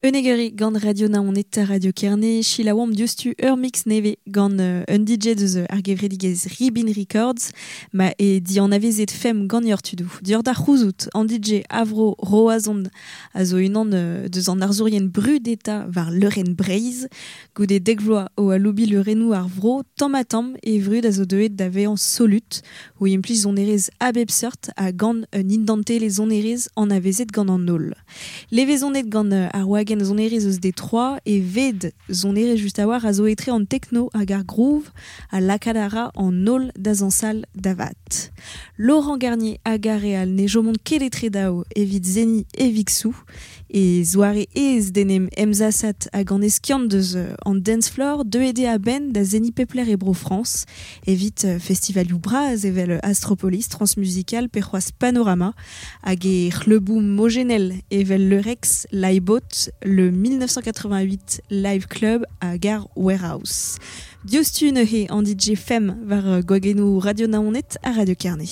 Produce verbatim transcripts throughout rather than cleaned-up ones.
Eunegeri gant radio na on eta radio Kerne, chila wam diostu ur mix neve gant uh, un D J deus ar gevredigez Ribin Records, ma e di an avezet fem gant yortudou. Dior da c'houzout, an D J Avro Roazond a zo unan uh, deus an arzourien bru d'eta var leuren breiz, goude degvloa o a loubi le renou ar vro, tam a tam e vrud a zo deet da vean solut, ou impliz zon erez abeb seurt a gant un indante les zon erez an avezet gant an nol. Levezonet gant uh, ar wagen zon erez eus Detroit e ved zon erez just a war a zo etre an techno hag ar groove a lakadara an nol da zansal davat. Laurent Garnier hag ar real ne jomont ket etre dao evit Zeni e Vixou e zoare ez denem emzasat hag an eskiant deus uh, an dance floor de ede a ben da Zeni Pepler e Bro France evit uh, festivalioù braz evel Astropolis transmusical per c'hoaz Panorama hag e c'hleboù mogenel evel le Rex Laibot le mille neuf cent quatre-vingt-huit Live Club à Gare Warehouse. Diostu neuhe an D J fem var goagenou Radio Naonet à Radio Kerne.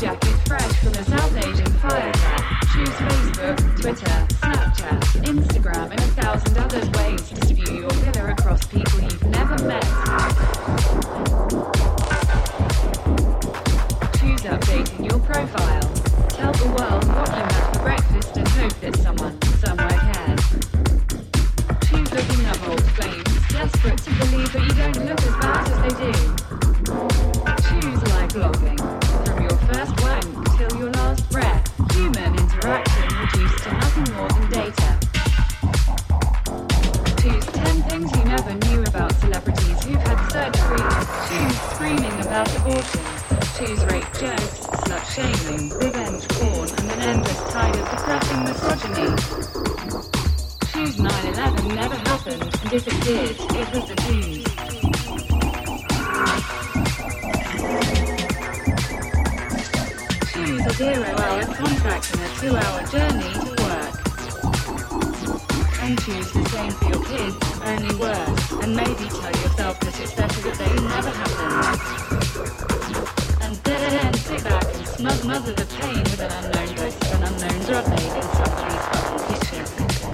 jacket fresh from a South Asian fire truck. Choose Facebook, Twitter, Snapchat, Instagram, and a thousand other ways to spew your pillar across people you've never met. Choose updating your profile. Tell the world what you had for breakfast and hope that someone, somewhere cares. Choose looking up old flames, desperate to believe that you don't look as bad as they do. Choose live blogging. From your first wank till your last breath, human interaction reduced to nothing more than data. Choose ten things you never knew about celebrities who've had surgery. Choose screaming about abortion. Choose rape jokes, slut shaming, revenge porn, and an endless tide of depressing misogyny. Choose nine eleven never happened, and if it did, it was the news. Choose a zero-hour contract and a two-hour journey to work. And choose the same for your kids, only worse, and maybe tell yourself that it's better that they never happened. And then sit back and smug mother the pain with an unknown dose of an unknown drug made in somebody's fucking kitchen.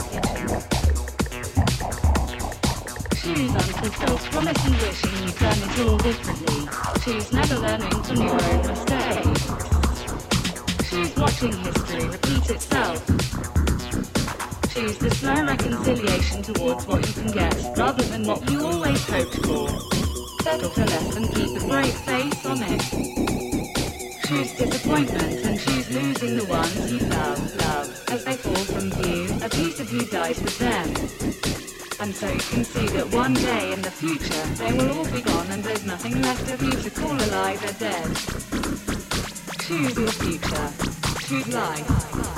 Choose unfulfilled promise and wishing you'd done it all differently. Choose never learning from your own mistakes. Choose watching history repeat itself. Choose the slow reconciliation towards what you can get rather than what you always hoped for. Settle for less and keep a brave face on it. Choose disappointment and choose losing the ones you love, love. As they fall from view, a piece of you dies with them. And so you can see that one day in the future, they will all be gone and there's nothing left of you to call alive or dead. Choose your future. Choose life.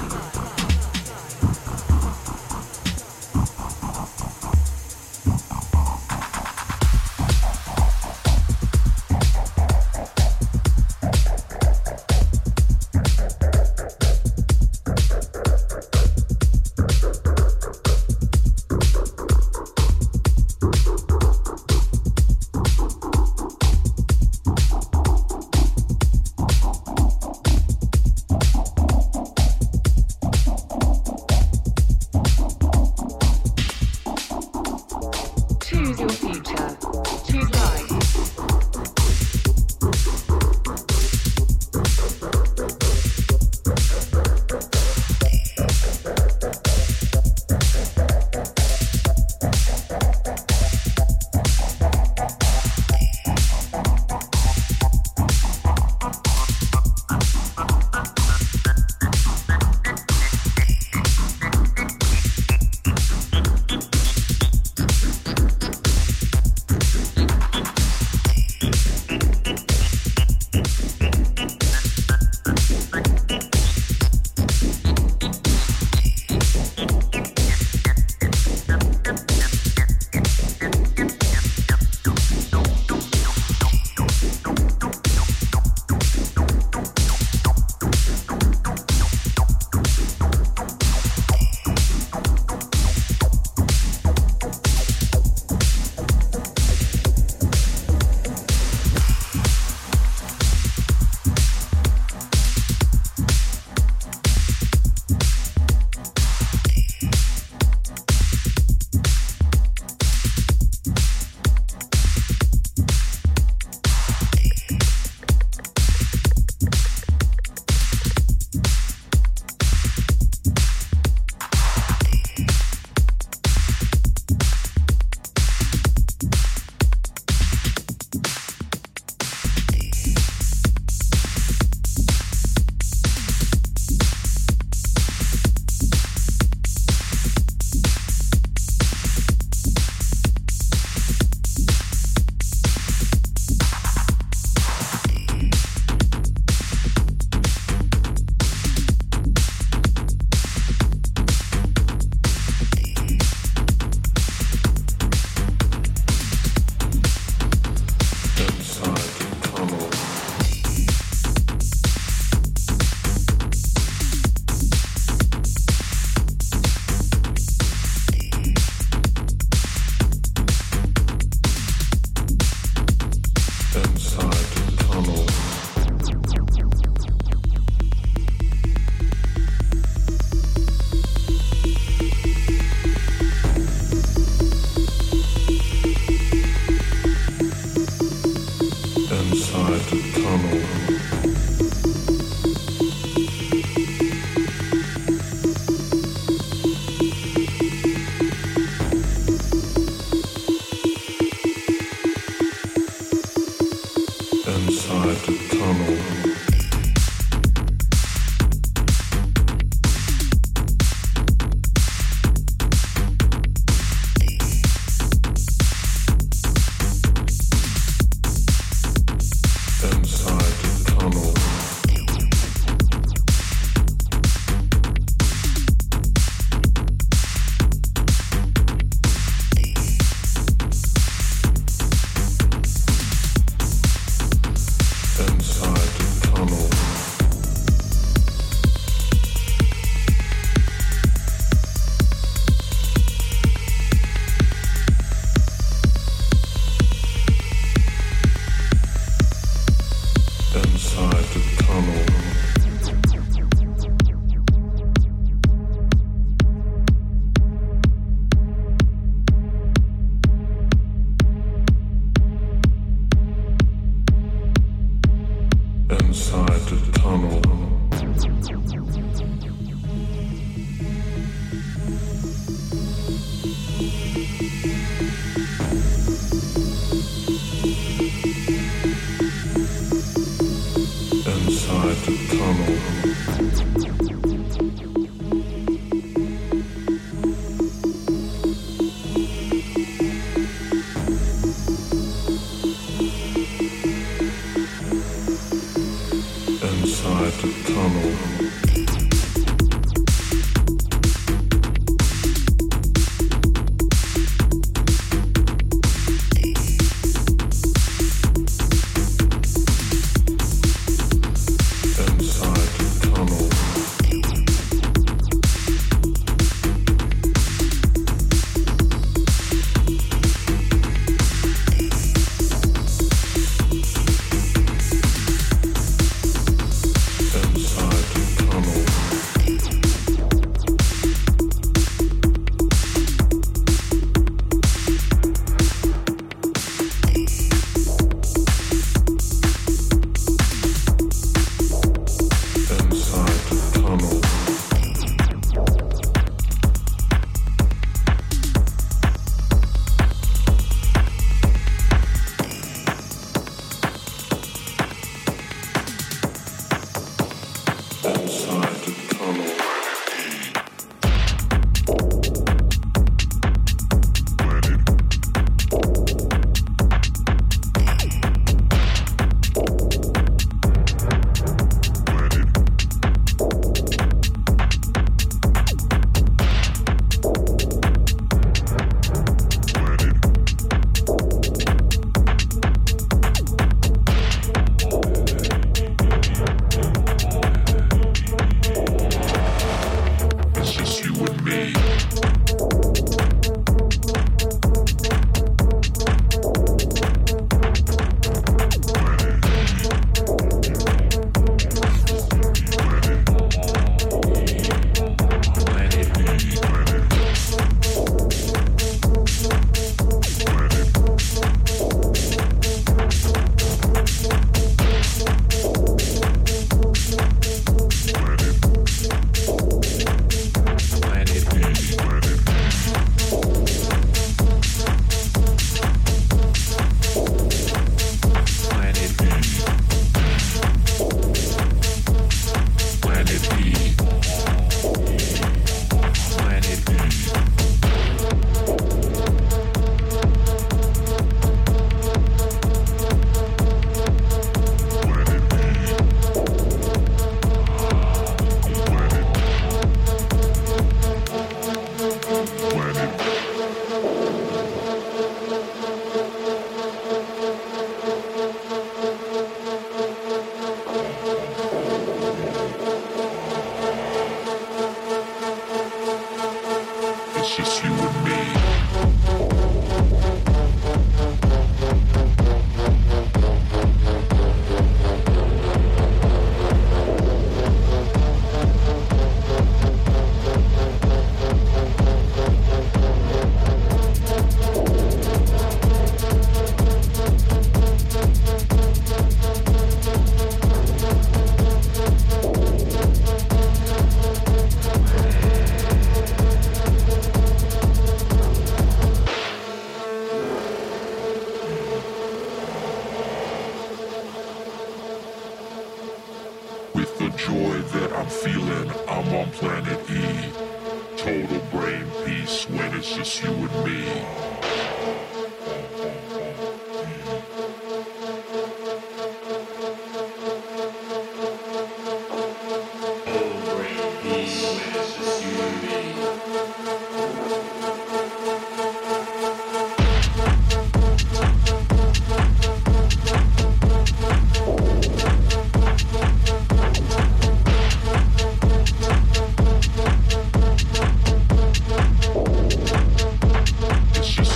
It's just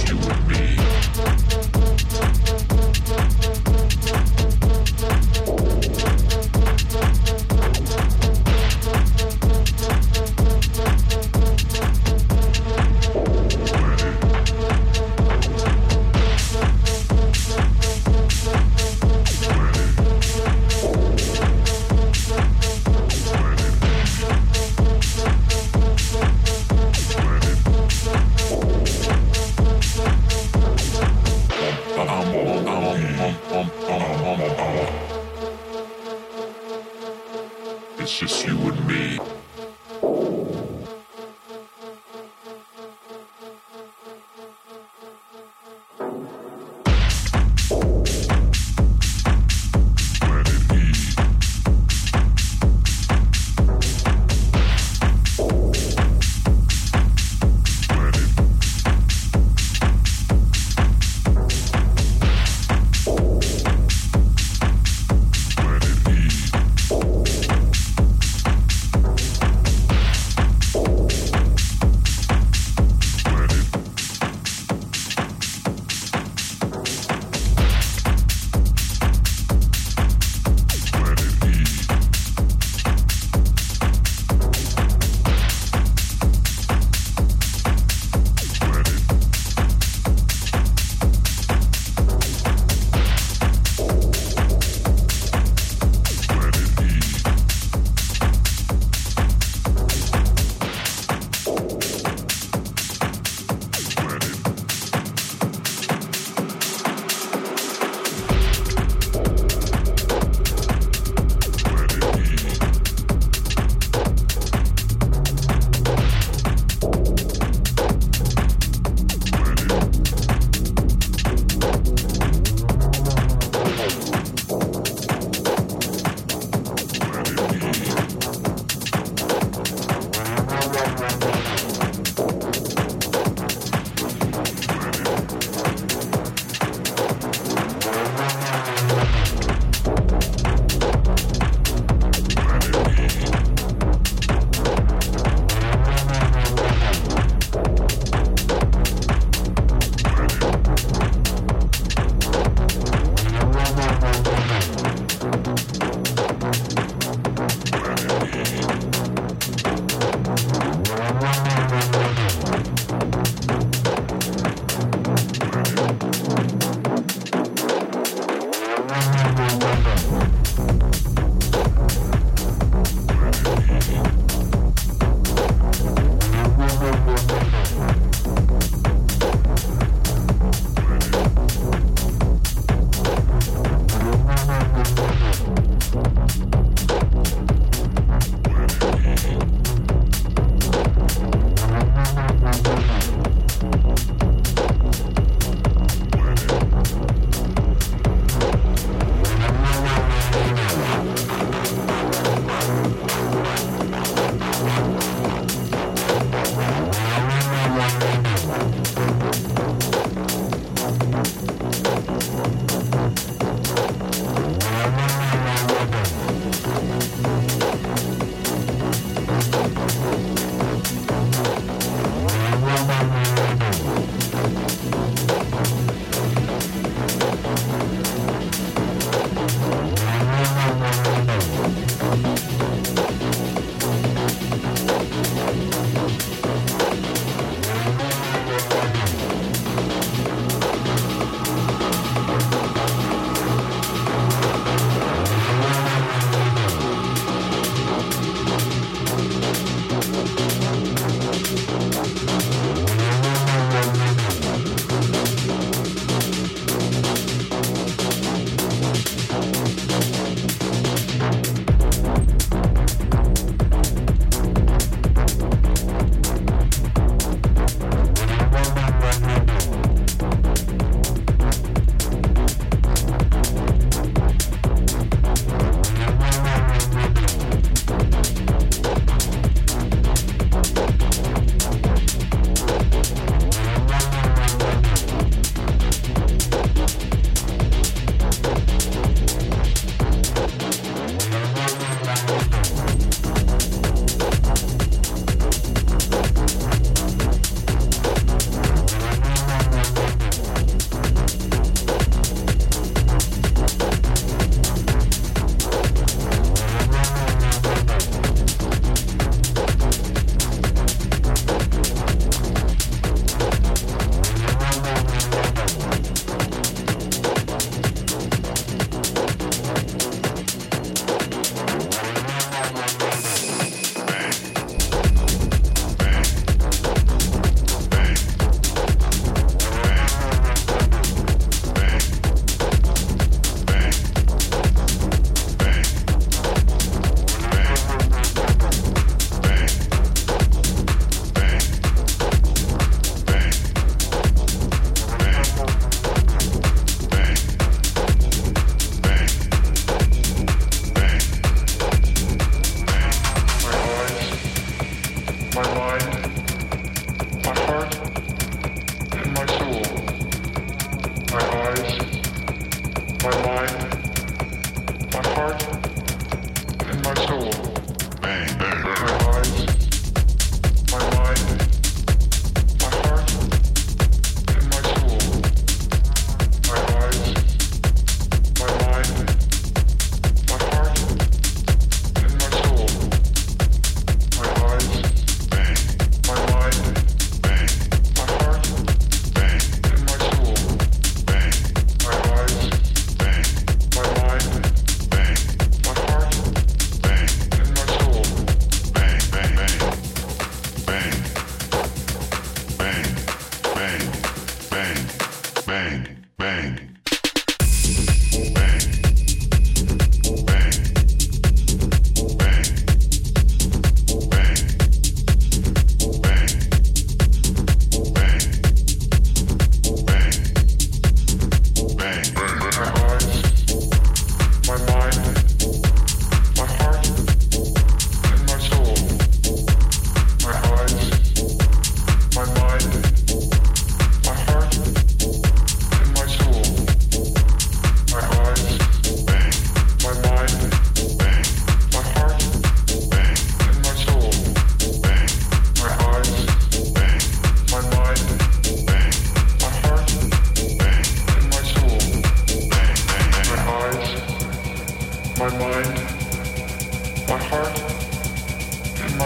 it's just you and me. Planet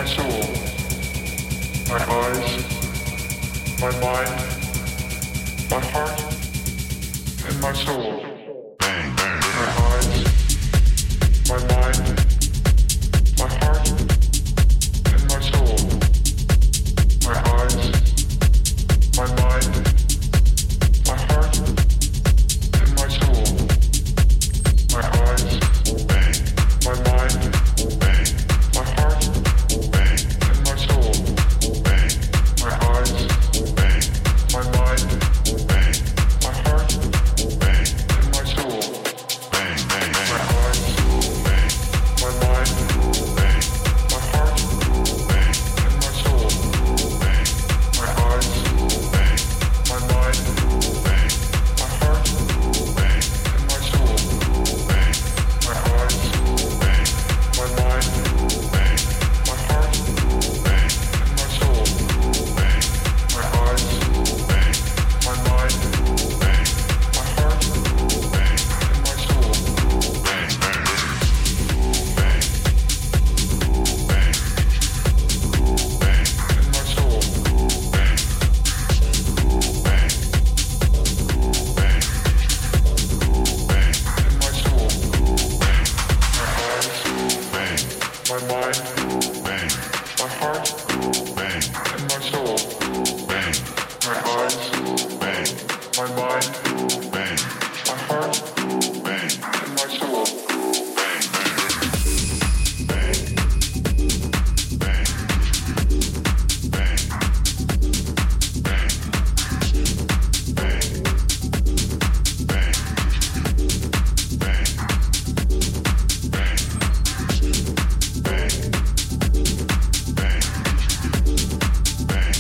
soul, my eyes, my mind, my heart, and my soul. Bang, bang. My eyes, my mind, my heart, and my soul. My eyes, my mind, my heart, and my soul. My eyes, bang, my mind, bang, my heart, bang, and my soul. Bang, my eyes, bang, my mind, bang, my heart, bang, and my soul. Bang, bang, my eyes, bang, my mind, bang, my heart, bang, and my soul. Bang, my eyes, bang, my mind, bang, my heart, bang, and my soul. Bang, my eyes, bang, my mind, bang, my heart, bang, and my soul. Bang, my eyes, bang, my mind, bang, my heart, bang, and my soul. Bang, bang, bang, bang, bang, and my soul. Bang, bang, bang, bang, and my soul. Bang, my eyes, bang, my mind, bang, my heart, bang, and my soul. Bang, my eyes, bang, my mind, bang, my heart, bang, and my soul. Bang, bang, bang, bang, bang, bang, bang, bang, bang, bang, bang, bang,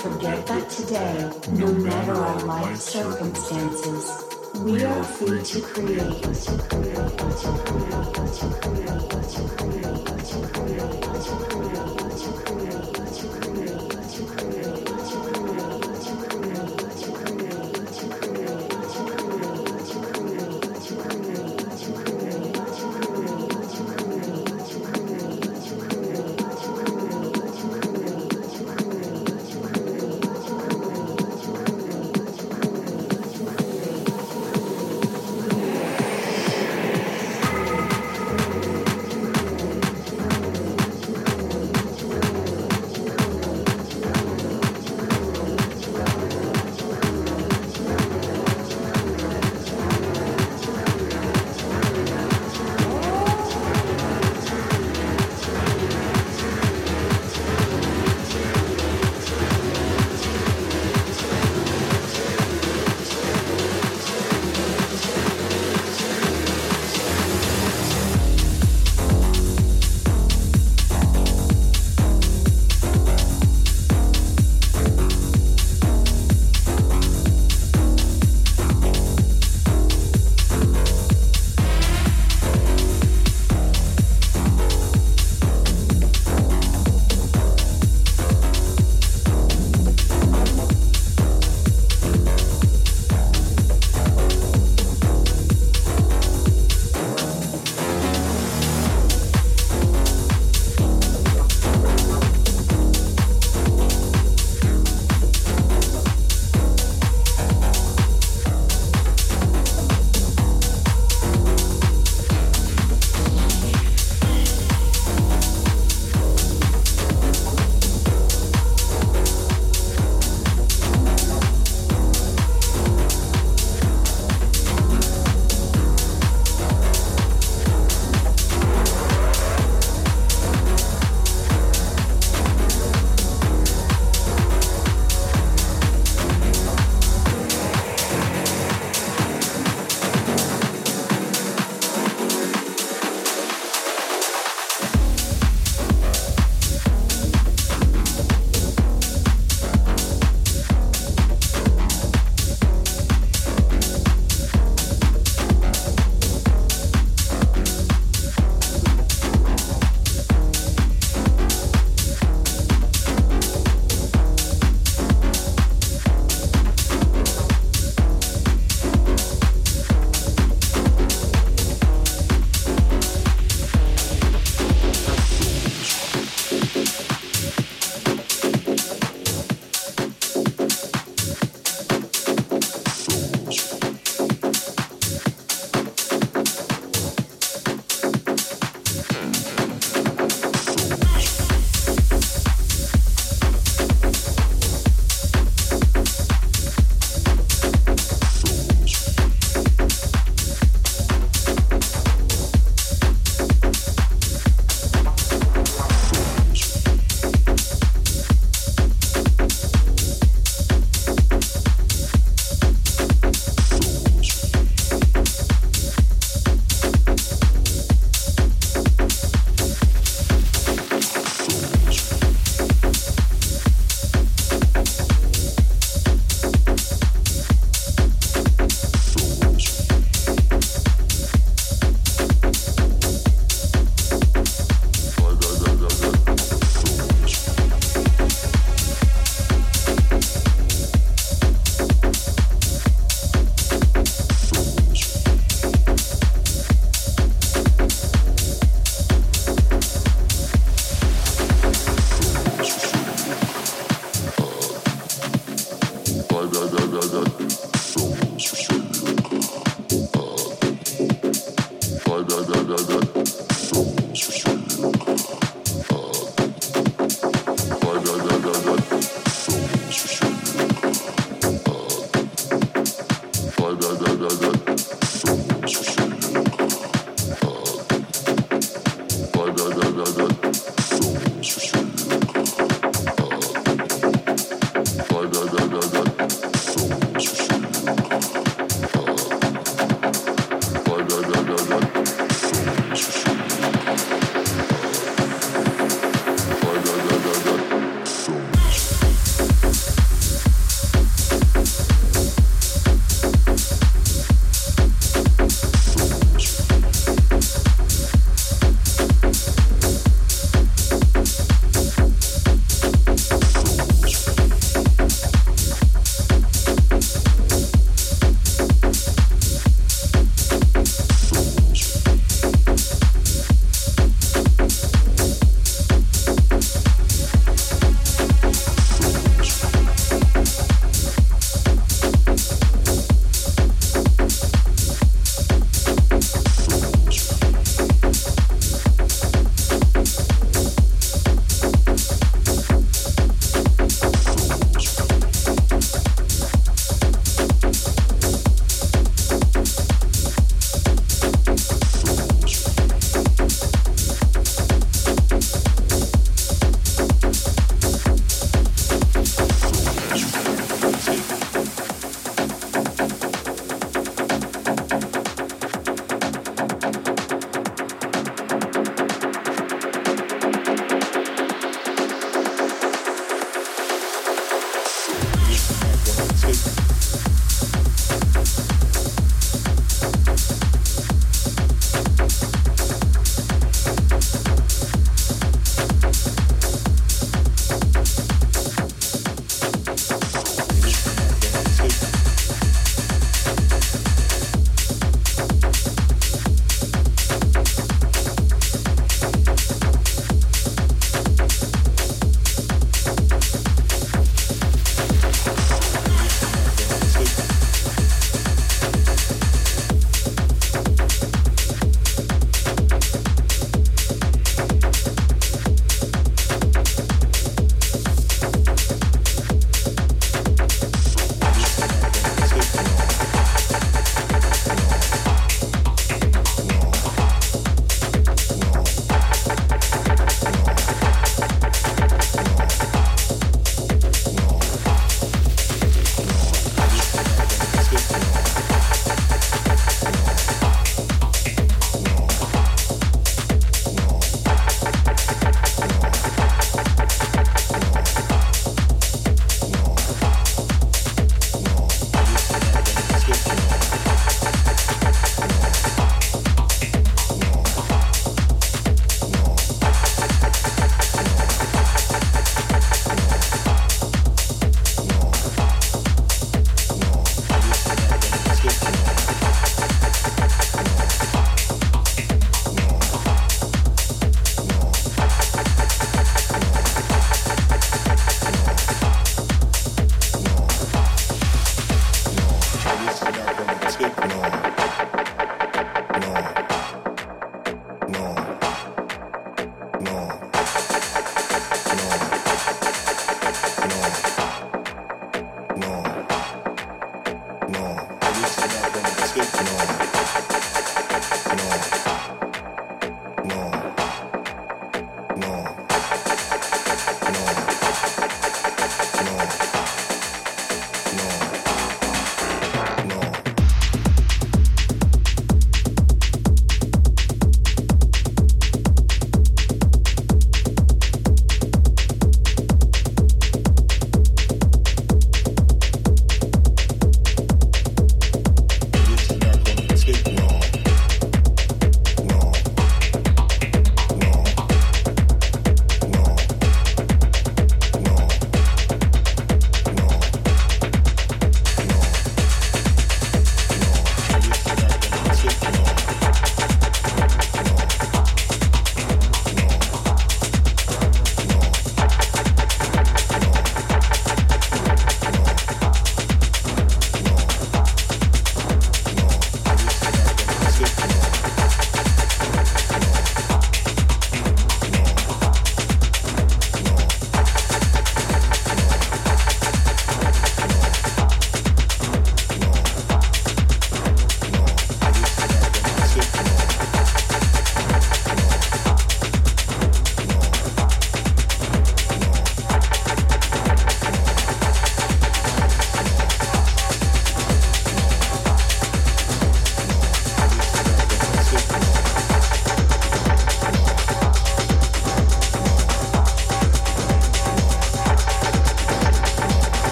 forget that today, no matter our life circumstances, we are free to create. To create, to create, to create, to create, to create, to create, to create, to create, to create, to create, to create, to create, to create, to create, to create, to create, to create,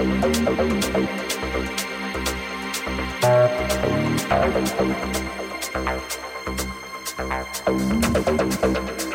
Thank